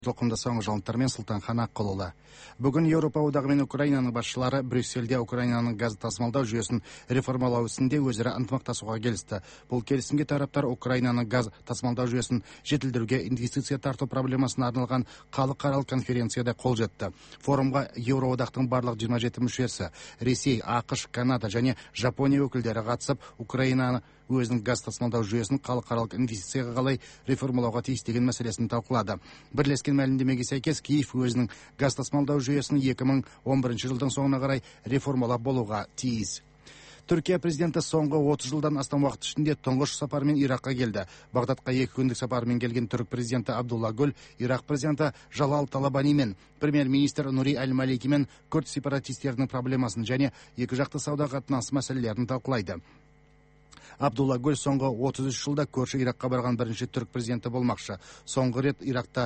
Толқында соңғы жаңалықтармен Сұлтанхан Аққұлұлы. Бүгін Еуропа одағы мен Украинаның басшылары Брюссельде Украинаның газ тасымалдау жүйесін реформалау ісінде өзара ынтымақтасуға келісті. Бұл келісімге тараптар Украинаның газ тасымалдау жүйесін жетілдіруге инвестиция тарту проблемасына арналған халықаралық конференцияда қол жетті. Форумға Еуроодақтың барлық 27 мүшесі, Ресей, ақш, Канада және Жапония өкілдері қатысып, Украинаны өзінің газ тасымалдау жүйесін халықаралық инвестицияға қалай реформалауға тиіс деген мәселесін талқылады. Бірлескен мәлімдемеге сәйкес Киев өзінің газ тасымалдау жүйесін 2011 жылдың соңына қарай реформалап болуға тиіс. Түркия президенті соңғы 30 жылдан астам уақыт ішінде тұңғыш сапармен Иракқа келді. Бағдатқа 2 күндік сапармен келген түрік президенті Абдулла Гүл, Ирак президенті Жалал Талабани мен премьер-министр Нури Аль-Малики мен күрд сепаратистерінің проблемасын және екі жақты сауда қатынасы мәселелерін талқылайды. Абдулла Гүл соңғы 33 жылда көрші Иракқа барған бірінші түрік президенті болмақшы. Соңғы рет Иракта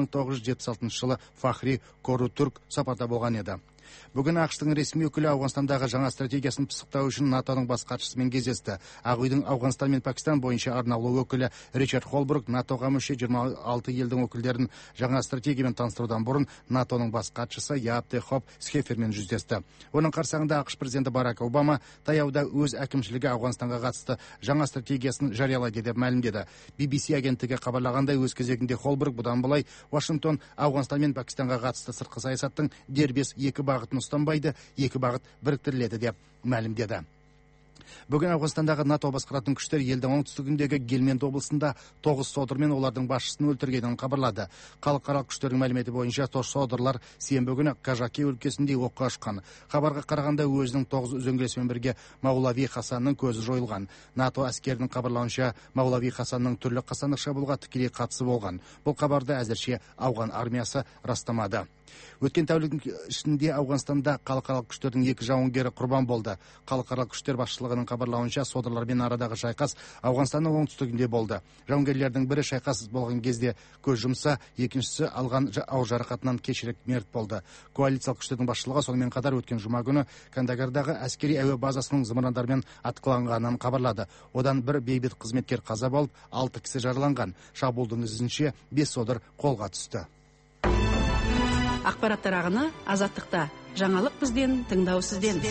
1976 жылы Фахри Кору-Турк сапарда болған еді. Бүгін ақш-тың ресми өкілі Ауғанстандағы жаңа стратегиясын пысықтау үшін НАТО-ның бас хатшысымен кездесті. Ақ үйдің Ауғанстан мен Пакистан бойынша арнаулы өкілі Ричард Холбрук НАТО-ға мүше 26 елдің өкілдерін жаңа стратегиямен таныстырудан бұрын НАТО-ның бас хатшысы Яап де Хоп Схефермен жүздесті. Оның қарсаңында ақш президенті Барак Обама таяуда өз әкімшілігі Ауғанстанға қатысты жаңа стратегиясын жариялайды деп мәлімдеді. BBC агенттігі хабарлағандай, өз кезегінде Холбрук бұдан былай Вашингтон Ауғанстан мен Пакистанға қатысты сыртқы саясаттың дербес екі бағытын ұстанбайды, екі бағыт біріктіріледі деп мәлімдеді. Бүгін Ауғанстандағы НАТО басқаратын күштер елдің оңтүстігіндегі Гельманд облысында 9 содыр мен олардың басшысын өлтіргенін хабарлады. Халықаралық күштердің мәліметі бойынша содырлар сенбі күні Кажаки өлкесінде оққа ұшқан. Хабарға қарағанда өзінің 9 үзеңгілесімен бірге Маулави Хасанның көзі жойылған. НАТО әскерінің хабарлауынша Маулави Хасанның түрлі қасандық шабуылға тікелей қатысы болған. Бұл хабарды әзірше ауған армиясы растамады. Өткен тәуліктің ішінде Ауғанстанда халықаралық күштердің 2 жауынгері құрбан болды. Халықаралық күштер басшылығының хабарлауынша содырлармен арадағы шайқас Ауғанстанның оңтүстігінде болды. Жауынгерлердің бірі шайқас болған кезде көз жұмса, екіншісі алған ауыр жарақатынан кешірек мерт болды. Коалициялық күштердің басшылығы сонымен қатар өткен жұма күні Кандагардағы әскери әуе базасының зымырандармен атқыланғанын хабарлады. Одан бір бейбіт қызметкер қаза болып, 6 кісі жараланған. Шабуылдың ізінше 5 содыр қолға түсті. Ақпараттар ағыны Азаттықта. Жаңалық бізден, тыңдау сізден.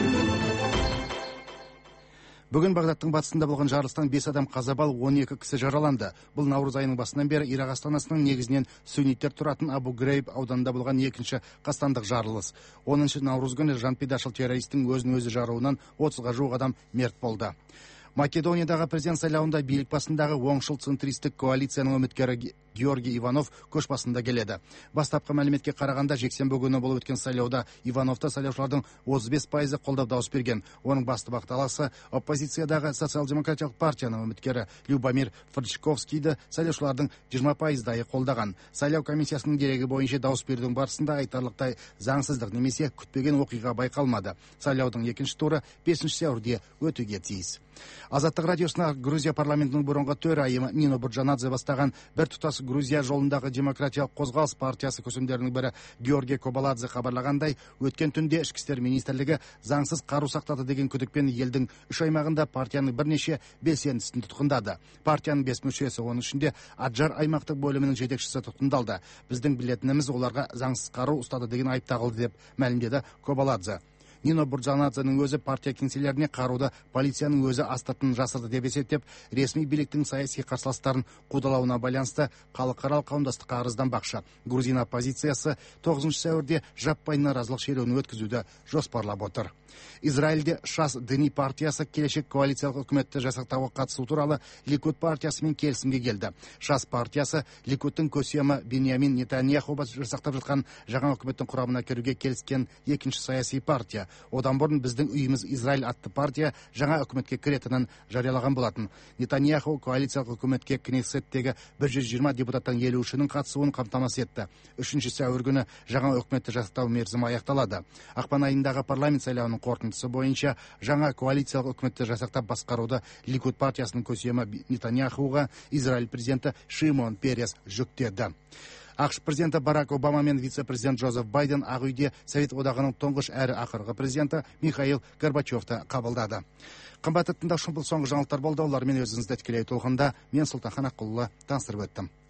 Бүгін Бағдаттың батысында болған жарылыстан 5 адам қаза болып, 12 кісі жараланды. Бұл наурыз айының басынан бері Ирак астанасының негізінен сүнниттер тұратын Абу Грейб ауданында болған екінші қастандық жарылыс. 10 наурыз күні жанпидашыл террористің өзін-өзі жаруынан 30-ға жуық адам мерт болды. Македониядағы президент сайлауында билік басындағы оңшыл центристік коалицияның үміткері Георгий Иванов көш басында келеді. Бастапқы мәліметке қарағанда жексенбі күні болып өткен сайлауда Ивановты сайлаушылардың 35% қолдап дауыс берген. Оның басты бақталасы оппозициядағы социал-демократиялық партияның үміткері Любомир Фрчковскийді сайлаушылардың 20%-дайы қолдаған. Сайлау комиссиясының дерегі бойынша дауыс берудің барысында айтарлықтай заңсыздық немесе күтпеген оқиға байқалмады. Сайлаудың екінші туры 5 сәуірде өтуге тиіс. Азаттық радиосына Грузия парламентінің бұрынғы төрайымы Нино Бурджанадзе бастаған біртұтас Грузия жолындағы демократиялық қозғалыс партиясы көсемдерінің бірі Георгий Кобаладзе хабарлағандай, өткен түнде ішкі істер министрлігі заңсыз қару сақтады деген күдікпен елдің 3 аймағында партияның бірнеше белсендісін тұтқындады. Партияның 5 мүшесі, оның ішінде Аджар аймақтық бөлімінің жетекшісі тұтқындалды. Біздің білетініміз, оларға заңсыз қару ұстады деген айып тағылды деп мәлімдеді Кобаладзе. Нино Бурджанадзенің өзі партия кеңселеріне қаруды полицияның өзі астыртын жасырды деп есептеп, ресми биліктің саяси қарсыластарын қудалауына байланысты халықаралық қауымдастыққа арызданбақшы. Грузин оппозициясы 9 сәуірде жаппай наразылық шеруін өткізуді жоспарлап отыр. Израильде Шас діни партиясы келешек коалициялық үкіметті жасақтауға қатысу туралы Ликуд партиясымен келісімге келді. Шас партиясы Ликудтың көсемі Беньямин Нетаньяху жасақтап жатқан жаңа үкіметтің құрамына кіруге келіскен екінші саяси партия. Одан бұрын біздің үйіміз Израиль атты партия жаңа үкіметке кіретінін жариялаған болатын. Нетаньяху коалициялық үкіметке Кнессеттегі 120 депутаттан 53-нің қатысуын қамтамасыз етті. 3 сәуір күні жаңа үкіметті жасақтау мерзімі аяқталады. Ақпан айындағы парламент сайлауының қорытындысы бойынша жаңа коалициялық үкіметті жасақтап басқаруды Ликуд партиясының көсемі Нетаньяхуға Израиль президенті Шимон Перес жүктеді. ақш президенті Барак Обама мен вице-президент Джозеф Байден Ақ үйде Совет одағының тұңғыш әрі ақырғы президенті Михаил Горбачевты қабылдады. Қымбатты тыңдаушылар, бұл соңғы жаңалықтар болды. Олармен өзіңізді тікелей толқында мен Сұлтанхан Аққұлұлы таныстырып өттім.